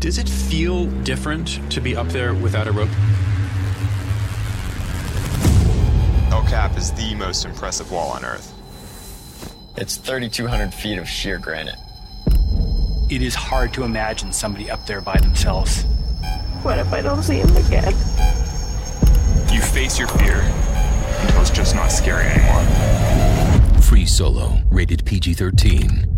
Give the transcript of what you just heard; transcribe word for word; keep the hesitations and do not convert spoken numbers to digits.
Does it feel different to be up there without a rope? El Cap is the most impressive wall on Earth. It's thirty-two hundred feet of sheer granite. It is hard to imagine somebody up there by themselves. What if I don't see him again? You face your fear until it's just not scary anymore. Free Solo, rated P G thirteen.